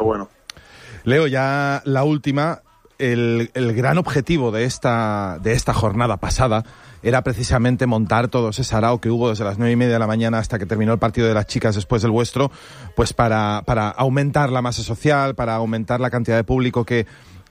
bueno. Leo, ya la última, el gran objetivo de esta jornada pasada era precisamente montar todo ese sarao que hubo desde las 9:30 de la mañana hasta que terminó el partido de las chicas después del vuestro, pues para aumentar la masa social, para aumentar la cantidad de público que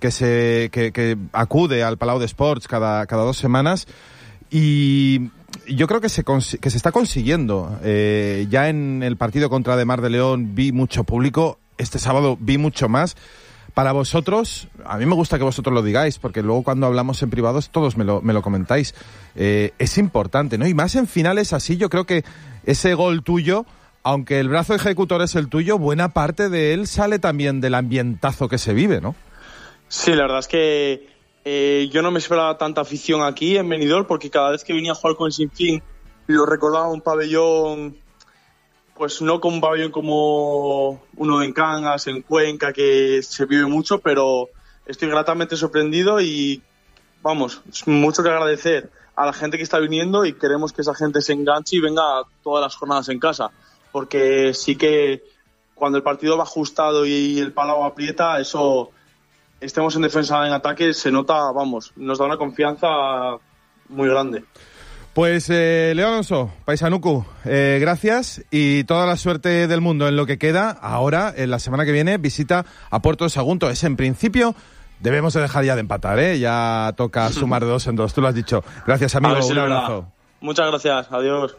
acude al Palau d'Esports cada 2 semanas. Y yo creo que se está consiguiendo. Ya en el partido contra de Mar de León vi mucho público, este sábado vi mucho más. Para vosotros, a mí me gusta que vosotros lo digáis, porque luego cuando hablamos en privados todos me lo comentáis. Es importante, ¿no? Y más en finales así, yo creo que ese gol tuyo, aunque el brazo ejecutor es el tuyo, buena parte de él sale también del ambientazo que se vive, ¿no? Sí, la verdad es que yo no me esperaba tanta afición aquí en Benidorm, porque cada vez que venía a jugar con el Sinfín lo recordaba un pabellón, pues no como un pabellón como uno en Cangas, en Cuenca, que se vive mucho, pero estoy gratamente sorprendido y vamos, es mucho que agradecer a la gente que está viniendo, y queremos que esa gente se enganche y venga todas las jornadas en casa, porque sí que cuando el partido va ajustado y el Palau aprieta, eso, estemos en defensa, en ataque, se nota, vamos, nos da una confianza muy grande. Pues Leo Alonso, Paisanuku, gracias y toda la suerte del mundo en lo que queda. Ahora, en la semana que viene, visita a Puerto de Sagunto. Es en principio, debemos de dejar ya de empatar, ¿eh? Ya toca sumar de 2 en 2, tú lo has dicho. Gracias, amigo, un abrazo. Muchas gracias, adiós.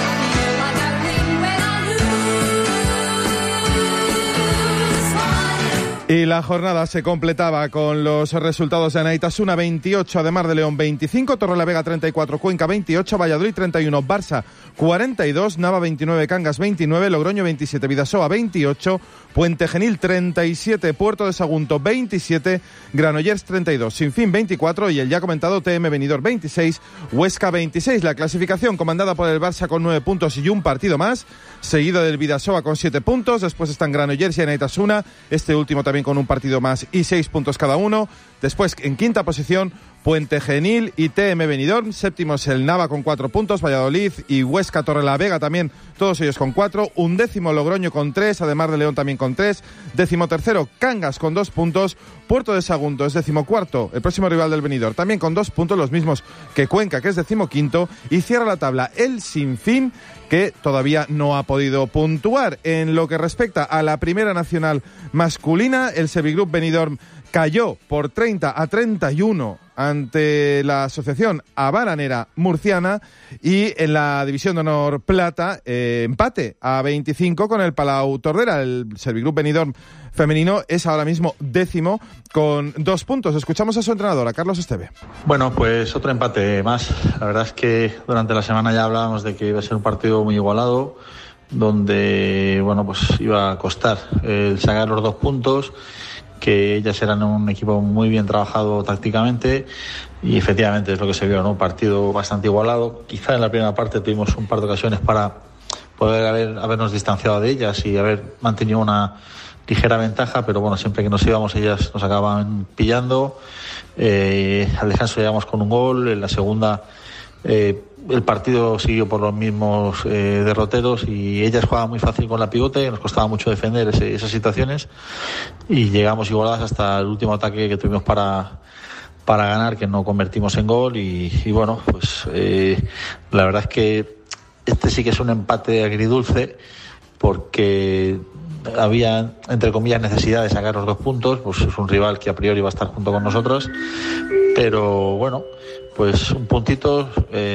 Y la jornada se completaba con los resultados de Anaitasuna 28, de Mar de León 25, Torrelavega 34, Cuenca 28, Valladolid 31, Barça 42, Nava 29, Cangas 29, Logroño 27, Bidasoa 28, Puente Genil 37, Puerto de Sagunto 27, Granollers 32, Sinfín 24 y el ya comentado TM Benidorm 26, Huesca 26. La clasificación comandada por el Barça con 9 puntos y un partido más, seguido del Bidasoa con 7 puntos, después están Granollers y Anaitasuna, este último también con un partido más y 6 puntos cada uno. Después, en quinta posición, Puente Genil y TM Benidorm. Séptimos el Nava con 4 puntos, Valladolid y Huesca Torrelavega también, todos ellos con 4. Undécimo Logroño con 3, además de León también con 3. Décimo tercero Cangas con 2 puntos. Puerto de Sagunto es decimocuarto, el próximo rival del Benidorm, también con 2 puntos, los mismos que Cuenca, que es decimoquinto. Y cierra la tabla el Sinfín, que todavía no ha podido puntuar. En lo que respecta a la primera nacional masculina, el Sevigroup Benidorm cayó por 30-31 ante la Asociación Abaranera Murciana, y en la División de Honor Plata, empate a 25 con el Palau Tordera. El Sevigroup Benidorm femenino es ahora mismo 10º con 2 puntos. Escuchamos a su entrenador, a Carlos Esteve. Bueno, pues otro empate más. La verdad es que durante la semana ya hablábamos de que iba a ser un partido muy igualado, donde bueno, pues iba a costar el sacar los 2 puntos, que ellas eran un equipo muy bien trabajado tácticamente, y efectivamente es lo que se vio, ¿no? Un partido bastante igualado. Quizá en la primera parte tuvimos un par de ocasiones para poder habernos distanciado de ellas y haber mantenido una ligera ventaja, pero bueno, siempre que nos íbamos ellas nos acababan pillando. Al descanso llegamos con un gol, en la segunda el partido siguió por los mismos derroteros, y ellas jugaban muy fácil con la pivote, nos costaba mucho defender esas situaciones, y llegamos igualadas hasta el último ataque que tuvimos para ganar, que no convertimos en gol. Y bueno, pues la verdad es que este sí que es un empate agridulce, porque había, entre comillas, necesidad de sacar los 2 puntos, pues es un rival que a priori va a estar junto con nosotros, pero bueno, pues un puntito,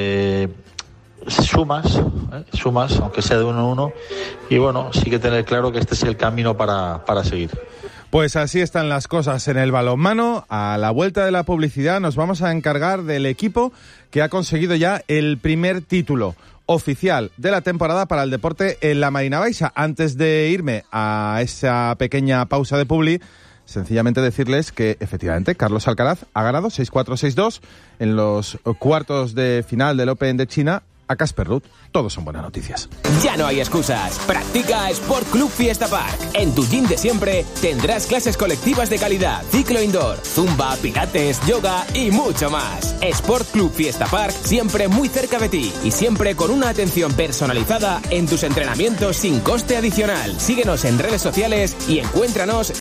sumas, aunque sea de 1-1, y bueno, sí que tener claro que este es el camino para seguir. Pues así están las cosas en el balonmano. A la vuelta de la publicidad nos vamos a encargar del equipo que ha conseguido ya el primer título oficial de la temporada para el deporte en la Marina Baixa. Antes de irme a esa pequeña pausa de publi, sencillamente decirles que efectivamente Carlos Alcaraz ha ganado 6-4, 6-2 en los cuartos de final del Open de China a Casper Ruud. Todos son buenas noticias. Ya no hay excusas. Practica Sport Club Fiesta Park. En tu gym de siempre tendrás clases colectivas de calidad, ciclo indoor, zumba, pilates, yoga y mucho más. Sport Club Fiesta Park, siempre muy cerca de ti y siempre con una atención personalizada en tus entrenamientos sin coste adicional. Síguenos en redes sociales y encuéntranos